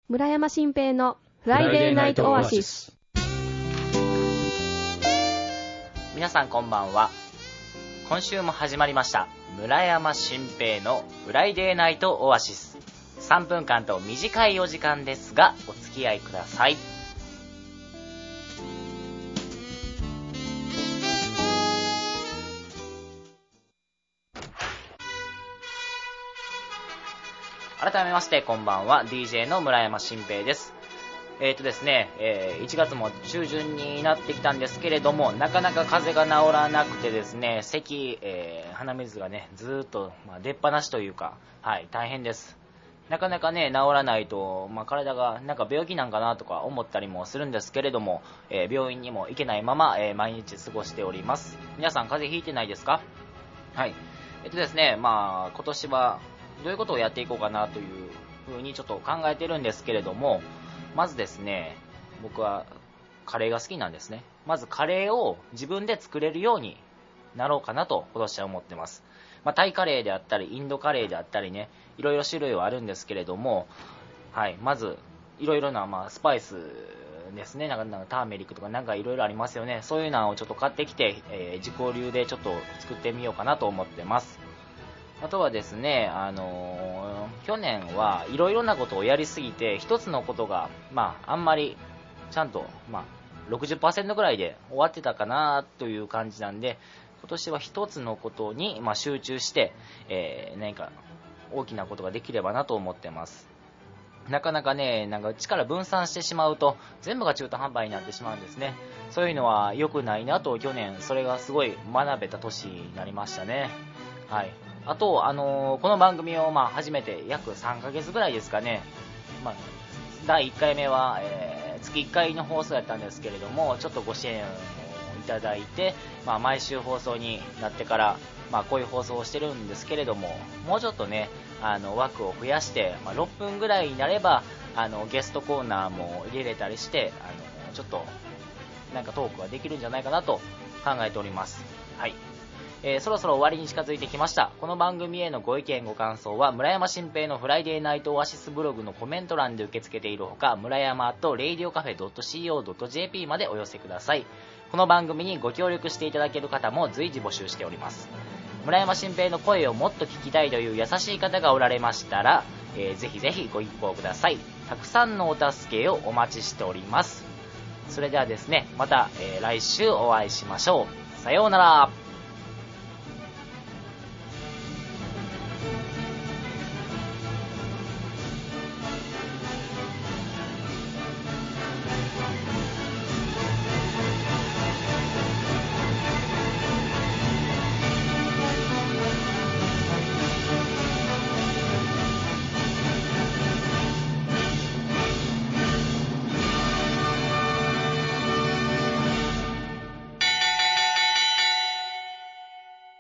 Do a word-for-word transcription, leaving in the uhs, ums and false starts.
村山新平のフライデーナイトオアシス。 皆さんこんばんは。今週も始まりました村山新平のフライデーナイトオアシス。さんぷんかんと短いお時間ですがお付き合いください。改めましてこんばんは、 ディージェー の村山新平です。えーとですね、えー、いちがつも中旬になってきたんですけれども、なかなか風邪が治らなくてですね、咳、えー、鼻水がねずーっと、まあ、出っ放しというか、はい、大変です。なかなかね治らないと、まあ、体がなんか病気なんかなとか思ったりもするんですけれども、えー、病院にも行けないまま、えー、毎日過ごしております。皆さん風邪ひいてないですか？はい。えっとですね、まあ今年はどういうことをやっていこうかなというふうにちょっと考えてるんですけれども、まずですね、僕はカレーが好きなんですね。まずカレーを自分で作れるようになろうかなと今年は思ってます。まあ、タイカレーであったりインドカレーであったりね、いろいろ種類はあるんですけれども、はい、まずいろいろな、まあ、スパイスですね、なんかなんかターメリックとかなんかいろいろありますよね。そういうのをちょっと買ってきて、えー、自己流でちょっと作ってみようかなと思ってます。あとはですね、あのー、去年はいろいろなことをやりすぎて一つのことが、まあ、あんまりちゃんと、まあ、ろくじゅっパーセント ぐらいで終わってたかなという感じなんで、今年は一つのことに、まあ、集中して、えー、何か大きなことができればなと思ってます。なかなかね、なんか力分散してしまうと全部が中途半端になってしまうんですね。そういうのは良くないなと、去年それがすごい学べた年になりましたね。はい。あと、あのー、この番組をまあ始めて約さんかげつぐらいですかね。まあ、だいいっかいめは、えー、月いっかいの放送やったんですけれども、ちょっとご支援をいただいて、まあ、毎週放送になってから、まあ、こういう放送をしてるんですけれども、もうちょっとね、あの枠を増やして、まあ、ろっぷんぐらいになれば、あのゲストコーナーも入れれたりして、あのちょっとなんかトークができるんじゃないかなと考えております。はい。えー、そろそろ終わりに近づいてきました。この番組へのご意見ご感想は村山新平のフライデーナイトオアシスブログのコメント欄で受け付けているほか、村山と レイディオカフェ ドット シーオー ドット ジェーピー までお寄せください。この番組にご協力していただける方も随時募集しております。村山新平の声をもっと聞きたいという優しい方がおられましたら、えー、ぜひぜひご一報ください。たくさんのお助けをお待ちしております。それではですね、また、えー、来週お会いしましょう。さようなら。